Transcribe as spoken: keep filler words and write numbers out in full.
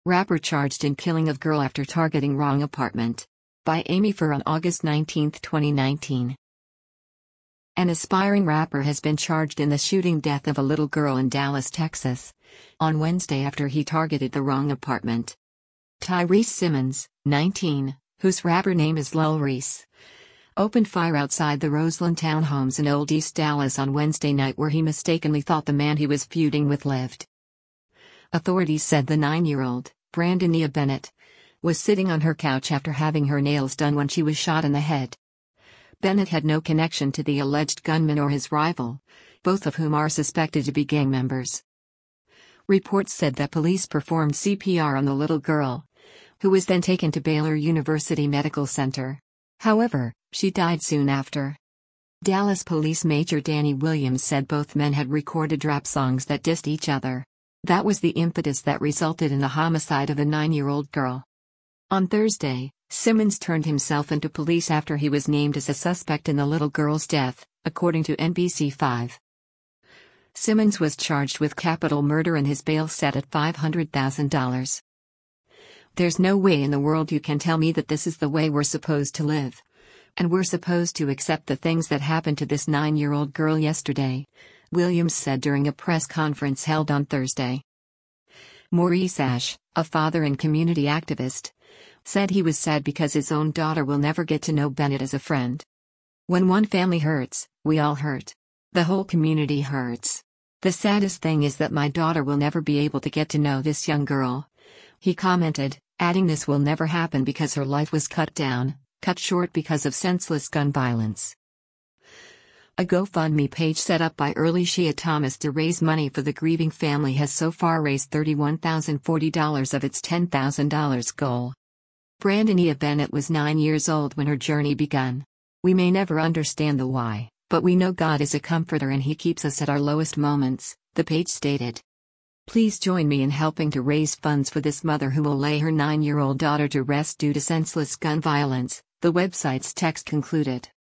Rapper charged in killing of girl after targeting wrong apartment. By Amy Fur on August nineteenth, twenty nineteen. An aspiring rapper has been charged in the shooting death of a little girl in Dallas, Texas, on Wednesday after he targeted the wrong apartment. Tyrese Simmons, nineteen, whose rapper name is Lil Reese, opened fire outside the Roseland Townhomes in Old East Dallas on Wednesday night, where he mistakenly thought the man he was feuding with lived. Authorities said the nine-year-old, Brandonia Bennett, was sitting on her couch after having her nails done when she was shot in the head. Bennett had no connection to the alleged gunman or his rival, both of whom are suspected to be gang members. Reports said that police performed C P R on the little girl, who was then taken to Baylor University Medical Center. However, she died soon after. Dallas Police Major Danny Williams said both men had recorded rap songs that dissed each other. That was the impetus that resulted in the homicide of a nine-year-old girl. On Thursday, Simmons turned himself into police after he was named as a suspect in the little girl's death, according to N B C five. Simmons was charged with capital murder and his bail set at five hundred thousand dollars. There's no way in the world you can tell me that this is the way we're supposed to live. And we're supposed to accept the things that happened to this nine-year-old girl yesterday, Williams said during a press conference held on Thursday. Maurice Ash, a father and community activist, said he was sad because his own daughter will never get to know Bennett as a friend. When one family hurts, we all hurt. The whole community hurts. The saddest thing is that my daughter will never be able to get to know this young girl, he commented, adding this will never happen because her life was cut down, cut short because of senseless gun violence. A GoFundMe page set up by Early Shia Thomas to raise money for the grieving family has so far raised thirty-one thousand forty dollars of its ten thousand dollars goal. Brandonia Bennett was nine years old when her journey began. We may never understand the why, but we know God is a comforter and He keeps us at our lowest moments, the page stated. Please join me in helping to raise funds for this mother who will lay her nine-year-old daughter to rest due to senseless gun violence, the website's text concluded.